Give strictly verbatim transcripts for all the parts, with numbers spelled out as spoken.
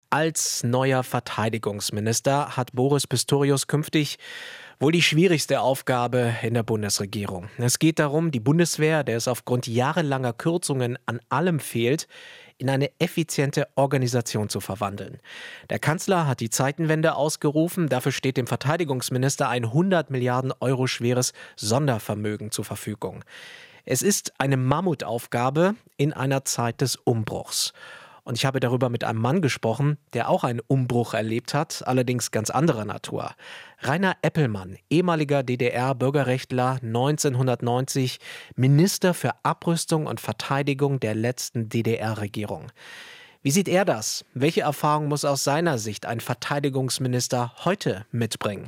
Als neuer Verteidigungsminister hat Boris Pistorius künftig wohl die schwierigste Aufgabe in der Bundesregierung. Es geht darum, die Bundeswehr, der es aufgrund jahrelanger Kürzungen an allem fehlt, in eine effiziente Organisation zu verwandeln. Der Kanzler hat die Zeitenwende ausgerufen. Dafür steht dem Verteidigungsminister ein hundert Milliarden Euro schweres Sondervermögen zur Verfügung. Es ist eine Mammutaufgabe in einer Zeit des Umbruchs. Und ich habe darüber mit einem Mann gesprochen, der auch einen Umbruch erlebt hat, allerdings ganz anderer Natur. Rainer Eppelmann, ehemaliger D D R-Bürgerrechtler, neunzehnhundertneunzig, Minister für Abrüstung und Verteidigung der letzten D D R-Regierung. Wie sieht er das? Welche Erfahrung muss aus seiner Sicht ein Verteidigungsminister heute mitbringen?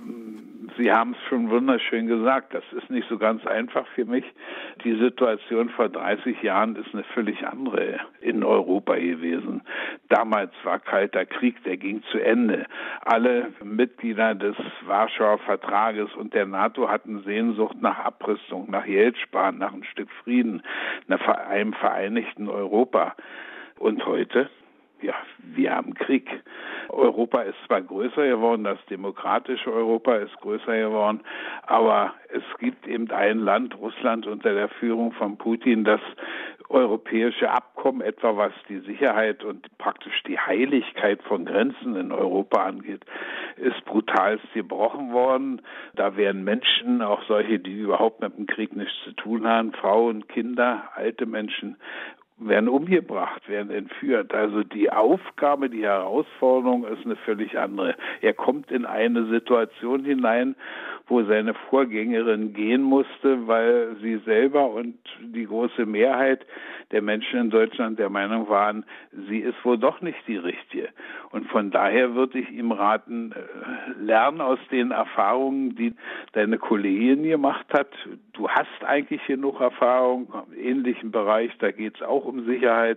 Sie haben es schon wunderschön gesagt, das ist nicht so ganz einfach für mich. Die Situation vor dreißig Jahren ist eine völlig andere in Europa gewesen. Damals war Kalter Krieg, der ging zu Ende. Alle Mitglieder des Warschauer Vertrages und der NATO hatten Sehnsucht nach Abrüstung, nach Geldsparen, nach ein Stück Frieden, nach einem vereinigten Europa. Und heute? Ja, wir haben Krieg. Europa ist zwar größer geworden, das demokratische Europa ist größer geworden, aber es gibt eben ein Land, Russland, unter der Führung von Putin, das europäische Abkommen, etwa was die Sicherheit und praktisch die Heiligkeit von Grenzen in Europa angeht, ist brutalst gebrochen worden. Da werden Menschen, auch solche, die überhaupt mit dem Krieg nichts zu tun haben, Frauen, Kinder, alte Menschen, werden umgebracht, werden entführt. Also die Aufgabe, die Herausforderung ist eine völlig andere. Er kommt in eine Situation hinein, wo seine Vorgängerin gehen musste, weil sie selber und die große Mehrheit der Menschen in Deutschland der Meinung waren, sie ist wohl doch nicht die Richtige. Und von daher würde ich ihm raten, lernen aus den Erfahrungen, die deine Kollegin gemacht hat. Du hast eigentlich genug Erfahrung im ähnlichen Bereich, da geht es auch um Sicherheit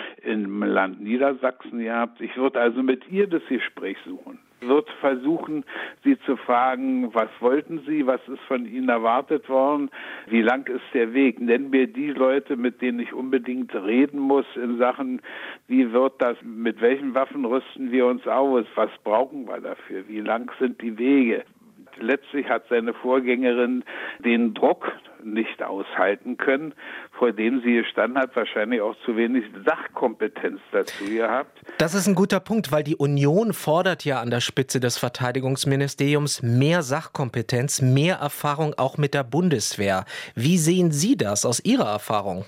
im Land Niedersachsen gehabt. Ich würde also mit ihr das Gespräch suchen. Wird versuchen, sie zu fragen, was wollten Sie, was ist von Ihnen erwartet worden, wie lang ist der Weg? Nennen mir die Leute, mit denen ich unbedingt reden muss in Sachen, wie wird das, mit welchen Waffen rüsten wir uns aus, was brauchen wir dafür, wie lang sind die Wege? Letztlich hat seine Vorgängerin den Druck nicht aushalten können, vor dem sie gestanden hat, wahrscheinlich auch zu wenig Sachkompetenz dazu gehabt. Das ist ein guter Punkt, weil die Union fordert ja an der Spitze des Verteidigungsministeriums mehr Sachkompetenz, mehr Erfahrung auch mit der Bundeswehr. Wie sehen Sie das aus Ihrer Erfahrung?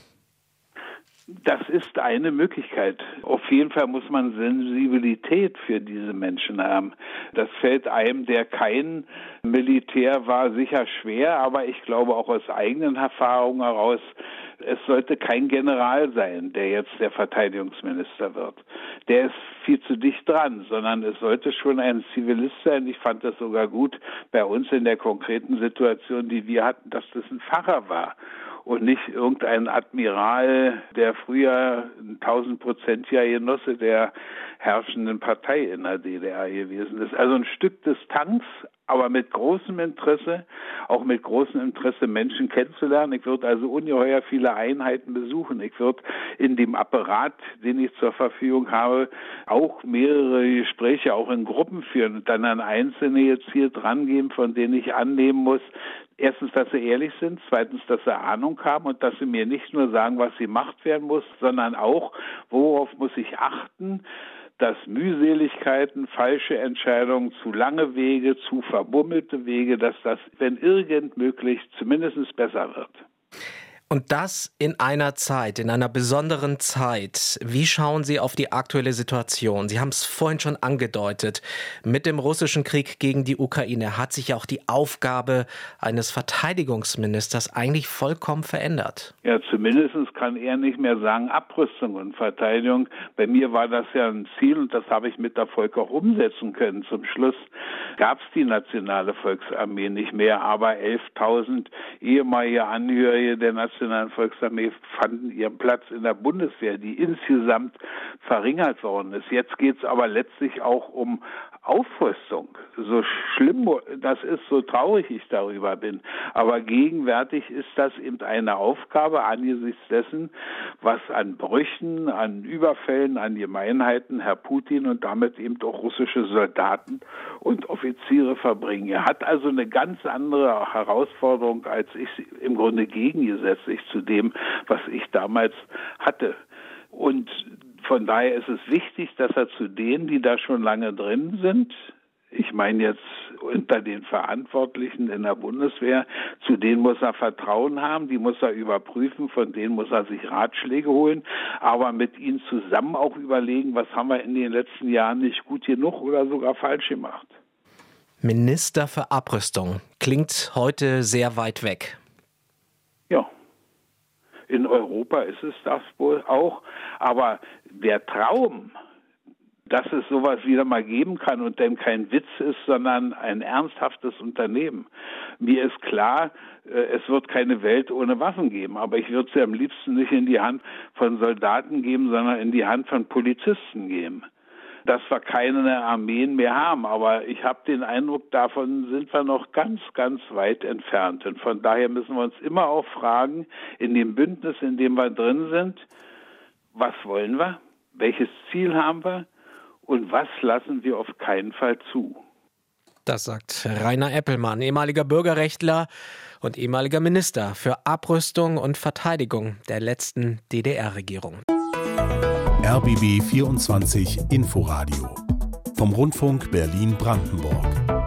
Das ist eine Möglichkeit. Auf jeden Fall muss man Sensibilität für diese Menschen haben. Das fällt einem, der kein Militär war, sicher schwer, aber ich glaube auch aus eigenen Erfahrungen heraus, es sollte kein General sein, der jetzt der Verteidigungsminister wird. Der ist viel zu dicht dran, sondern es sollte schon ein Zivilist sein. Ich fand das sogar gut bei uns in der konkreten Situation, die wir hatten, dass das ein Pfarrer war. Und nicht irgendein Admiral, der früher ein tausendprozentiger Genosse der herrschenden Partei in der D D R gewesen ist. Also ein Stück Distanz, aber mit großem Interesse, auch mit großem Interesse Menschen kennenzulernen. Ich würde also ungeheuer viele Einheiten besuchen. Ich würde in dem Apparat, den ich zur Verfügung habe, auch mehrere Gespräche auch in Gruppen führen und dann an Einzelne jetzt hier drangehen, von denen ich annehmen muss, erstens, dass sie ehrlich sind, zweitens, dass sie Ahnung haben und dass sie mir nicht nur sagen, was gemacht werden muss, sondern auch, worauf muss ich achten, dass Mühseligkeiten, falsche Entscheidungen, zu lange Wege, zu verbummelte Wege, dass das, wenn irgend möglich, zumindest besser wird. Und das in einer Zeit, in einer besonderen Zeit. Wie schauen Sie auf die aktuelle Situation? Sie haben es vorhin schon angedeutet. Mit dem russischen Krieg gegen die Ukraine hat sich auch die Aufgabe eines Verteidigungsministers eigentlich vollkommen verändert. Ja, zumindest kann er nicht mehr sagen Abrüstung und Verteidigung. Bei mir war das ja ein Ziel und das habe ich mit Erfolg auch umsetzen können. Zum Schluss gab es die nationale Volksarmee nicht mehr, aber elftausend ehemalige Angehörige der Nationalen Volksarmee fanden ihren Platz in der Bundeswehr, die insgesamt verringert worden ist. Jetzt geht es aber letztlich auch um Aufrüstung, so schlimm das ist, so traurig ich darüber bin. Aber gegenwärtig ist das eben eine Aufgabe angesichts dessen, was an Brüchen, an Überfällen, an Gemeinheiten Herr Putin und damit eben auch russische Soldaten und Offiziere verbringen. Er hat also eine ganz andere Herausforderung, als ich im Grunde gegengesetzlich zu dem, was ich damals hatte. Und von daher ist es wichtig, dass er zu denen, die da schon lange drin sind, ich meine jetzt unter den Verantwortlichen in der Bundeswehr, zu denen muss er Vertrauen haben, die muss er überprüfen, von denen muss er sich Ratschläge holen, aber mit ihnen zusammen auch überlegen, was haben wir in den letzten Jahren nicht gut genug oder sogar falsch gemacht. Minister für Abrüstung klingt heute sehr weit weg. Ja. In Europa ist es das wohl auch, aber der Traum, dass es sowas wieder mal geben kann und dann kein Witz ist, sondern ein ernsthaftes Unternehmen. Mir ist klar, es wird keine Welt ohne Waffen geben, aber ich würde sie am liebsten nicht in die Hand von Soldaten geben, sondern in die Hand von Polizisten geben. Dass wir keine Armeen mehr haben, aber ich habe den Eindruck, davon sind wir noch ganz, ganz weit entfernt. Und von daher müssen wir uns immer auch fragen, in dem Bündnis, in dem wir drin sind, was wollen wir, welches Ziel haben wir und was lassen wir auf keinen Fall zu. Das sagt Rainer Eppelmann, ehemaliger Bürgerrechtler und ehemaliger Minister für Abrüstung und Verteidigung der letzten D D R-Regierung. R B B vierundzwanzig Inforadio vom Rundfunk Berlin-Brandenburg.